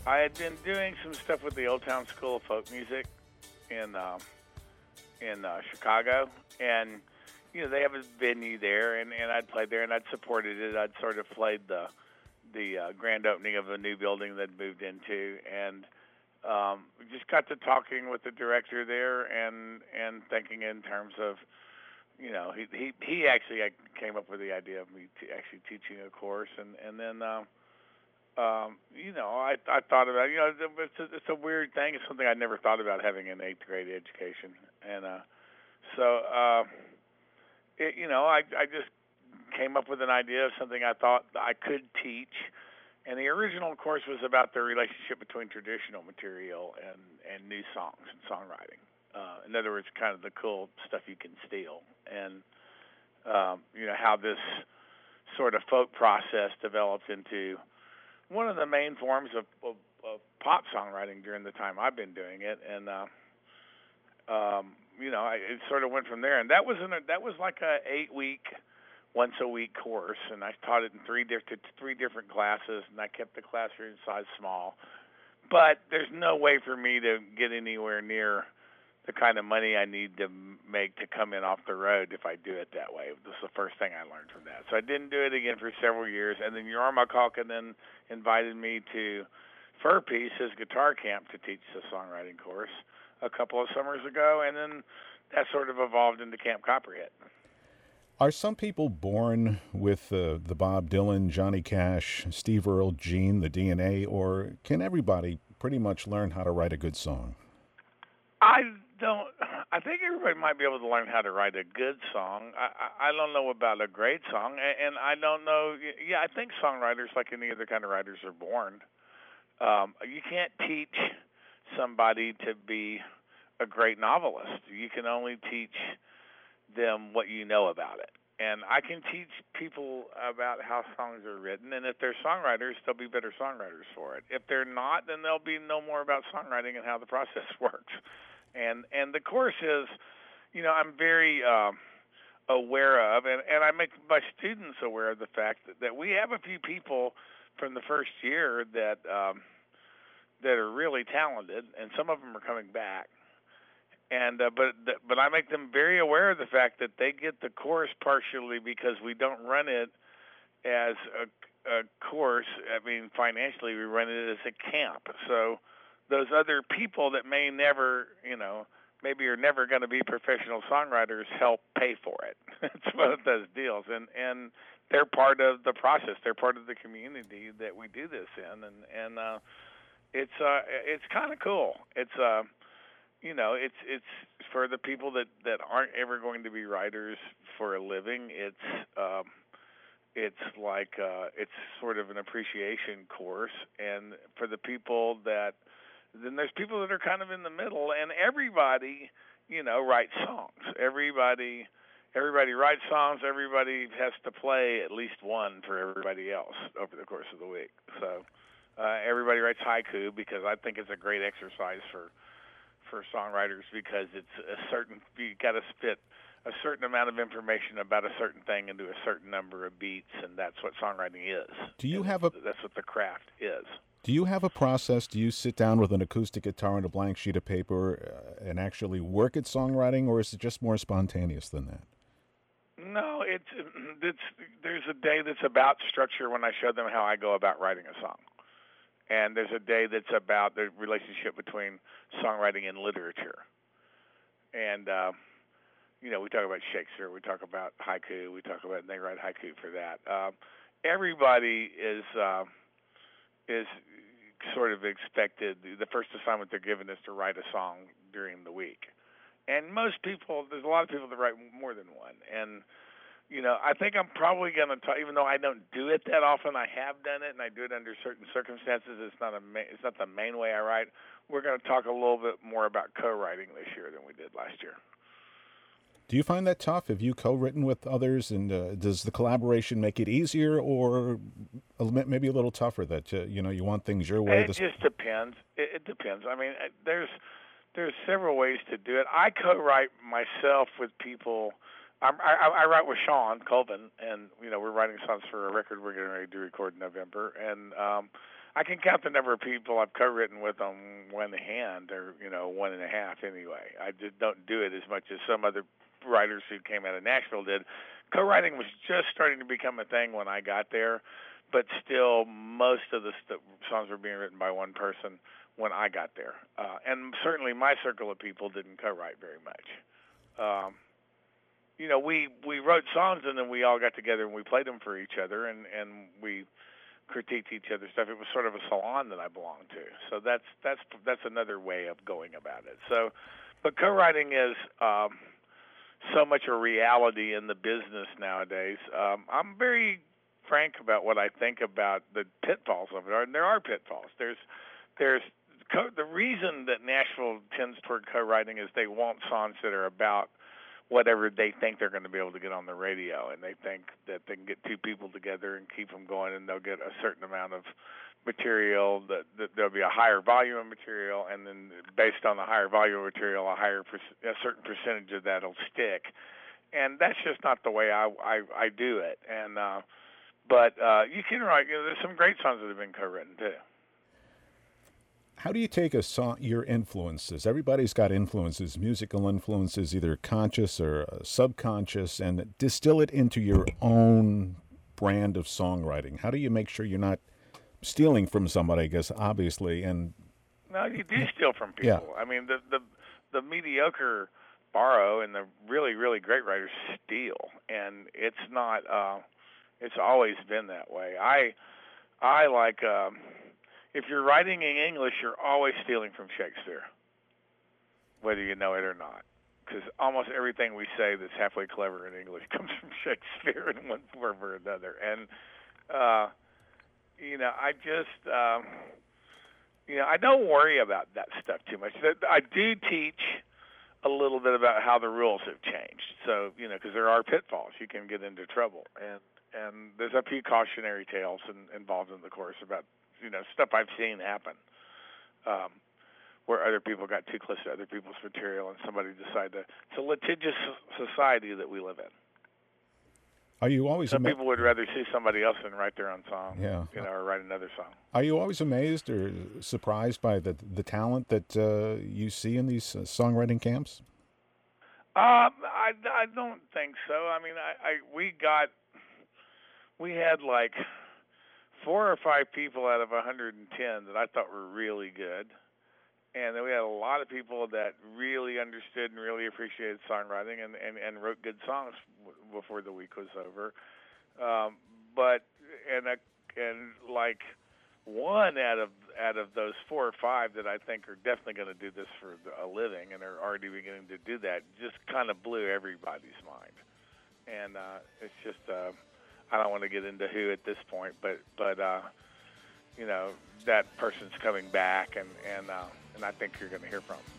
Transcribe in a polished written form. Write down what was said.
I had been doing some stuff with the Old Town School of Folk Music in Chicago, and they have a venue there, and I'd played there, and I'd supported it. I'd sort of played the grand opening of a new building that moved into, and we just got to talking with the director there, and thinking in terms of, he actually came up with the idea of me actually teaching a course, and then. I thought about it's a weird thing. It's something I never thought about having an eighth grade education, and I just came up with an idea of something I thought I could teach, and the original course was about the relationship between traditional material and new songs and songwriting. In other words, kind of the cool stuff you can steal, and how this sort of folk process developed into one of the main forms of pop songwriting during the time I've been doing it, and it sort of went from there. And that was like a 8-week, once a week course, and I taught it in three different classes, and I kept the classroom size small. But there's no way for me to get anywhere near the kind of money I need to make to come in off the road if I do it that way. This is the first thing I learned from that. So I didn't do it again for several years, and then Jorma Kalka then invited me to Fur Piece, his guitar camp, to teach the songwriting course a couple of summers ago, and then that sort of evolved into Camp Copperhead. Are some people born with the Bob Dylan, Johnny Cash, Steve Earle gene, the DNA, or can everybody pretty much learn how to write a good song? I think everybody might be able to learn how to write a good song. I don't know about a great song, and I don't know. Yeah, I think songwriters, like any other kind of writers, are born. You can't teach somebody to be a great novelist. You can only teach them what you know about it. And I can teach people about how songs are written, and if they're songwriters, they'll be better songwriters for it. If they're not, then they'll be no more about songwriting and how the process works. And the course is, I'm very aware of, and I make my students aware of the fact that we have a few people from the first year that are really talented, and some of them are coming back. And but I make them very aware of the fact that they get the course partially because we don't run it as a course. I mean, financially, we run it as a camp. So those other people that may never, maybe are never going to be professional songwriters help pay for it. It's one of those deals, and they're part of the process. They're part of the community that we do this in, and it's kind of cool. It's it's for the people that aren't ever going to be writers for a living. It's like it's sort of an appreciation course, and for the people that then there's people that are kind of in the middle, and everybody writes songs. Everybody writes songs. Everybody has to play at least one for everybody else over the course of the week. So everybody writes haiku because I think it's a great exercise for songwriters because you got to spit a certain amount of information about a certain thing into a certain number of beats, and that's what songwriting is. That's what the craft is. Do you have a process? Do you sit down with an acoustic guitar and a blank sheet of paper and actually work at songwriting, or is it just more spontaneous than that? No, there's a day that's about structure when I show them how I go about writing a song. And there's a day that's about the relationship between songwriting and literature. And, we talk about Shakespeare, we talk about haiku, and they write haiku for that. Everybody is sort of expected, the first assignment they're given is to write a song during the week. And most people, there's a lot of people that write more than one. And I think I'm probably going to talk, even though I don't do it that often. I have done it, and I do it under certain circumstances. It's not the main way I write. We're going to talk a little bit more about co-writing this year than we did last year. Do you find that tough? Have you co-written with others, and does the collaboration make it easier, or maybe a little tougher? That you want things your way. It just depends. It depends. I mean, there's several ways to do it. I co-write myself with people. I write with Sean Colvin, and we're writing songs for a record we're getting ready to record in November. And I can count the number of people I've co-written with on one hand, or one and a half anyway. I just don't do it as much as some other writers who came out of Nashville did. Co-writing was just starting to become a thing when I got there, but still most of the songs were being written by one person when I got there. And certainly my circle of people didn't co-write very much. We wrote songs, and then we all got together and we played them for each other, and we critiqued each other's stuff. It was sort of a salon that I belonged to. So that's another way of going about it. So, but co-writing is so much a reality in the business nowadays. I'm very frank about what I think about the pitfalls of it, and there are pitfalls. There's the reason that Nashville tends toward co-writing is they want songs that are about whatever they think they're going to be able to get on the radio, and they think that they can get two people together and keep them going, and they'll get a certain amount of material, that there'll be a higher volume of material, and then based on the higher volume of material, a certain percentage of that will stick. And that's just not the way I do it. And but you can write. There's some great songs that have been co-written too. How do you take a song, your influences? Everybody's got influences, musical influences, either conscious or subconscious, and distill it into your own brand of songwriting. How do you make sure you're not stealing from somebody, I guess, obviously? And no, you do steal from people. Yeah. I mean, the mediocre borrow, and the really, really great writers steal, and it's not. It's always been that way. I like. If you're writing in English, you're always stealing from Shakespeare, whether you know it or not, because almost everything we say that's halfway clever in English comes from Shakespeare in one form or another. And I just I don't worry about that stuff too much. I do teach a little bit about how the rules have changed. So because there are pitfalls, you can get into trouble, and there's a few cautionary tales involved in the course about stuff I've seen happen, where other people got too close to other people's material, and somebody decided it's a litigious society that we live in. Are you always Some people would rather see somebody else than write their own song, or write another song. Are you always amazed or surprised by the talent that you see in these songwriting camps? I don't think so. I mean, we had like 4 or 5 people out of 110 that I thought were really good. And then we had a lot of people that really understood and really appreciated songwriting and wrote good songs before the week was over. But like one out of those 4 or 5 that I think are definitely going to do this for a living and are already beginning to do that just kind of blew everybody's mind. And it's just I don't want to get into who at this point, but that person's coming back, and I think you're going to hear from him.